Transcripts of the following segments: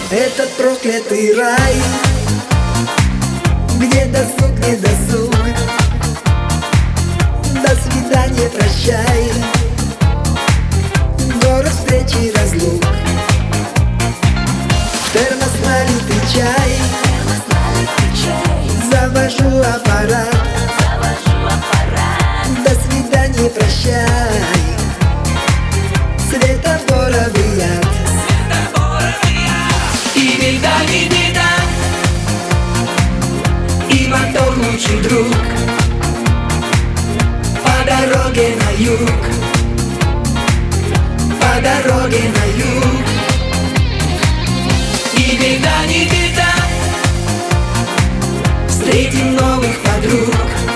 Этот проклятый рай, где досуг, не досуг. До свидания, прощай, город встречи и разлук. Термос налитый чай, завожу аппарат. До свидания, прощай, светофоровый яд. И беда, не беда, и мотор лучший друг. По дороге на юг, по дороге на юг. И беда, не беда, встретим новых подруг.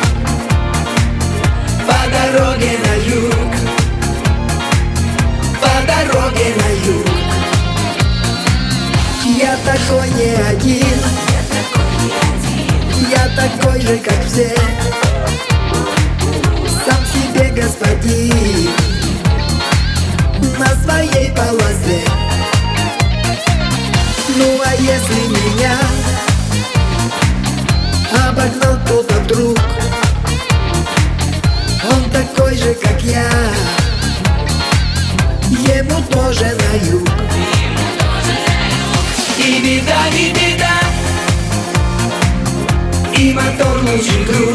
По дороге на юг, по дороге на юг. Я такой не один, я такой же, как все. Сам себе господин на своей полосе. Ну а если меня обогнал кто-то вдруг, он такой же, как я, ему тоже на юг. И беда, не беда, и мотор лучший друг.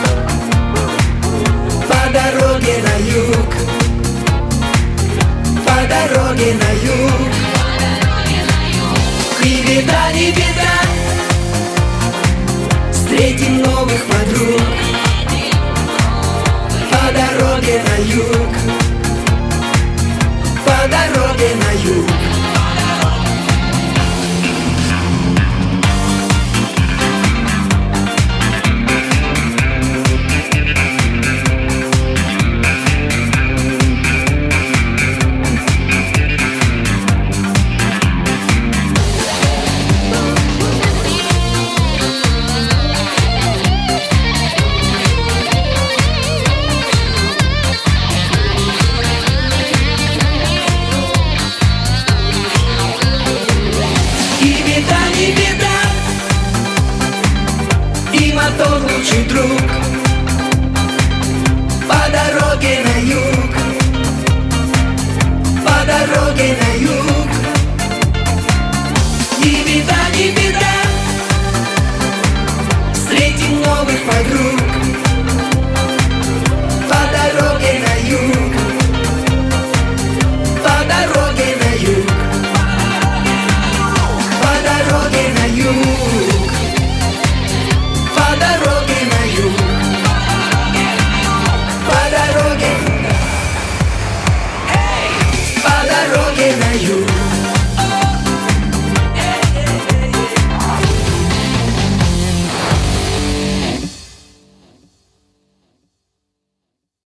По дороге на юг, по дороге на юг. И беда, не беда, встретим новых подруг. По дороге на юг, по дороге на юг.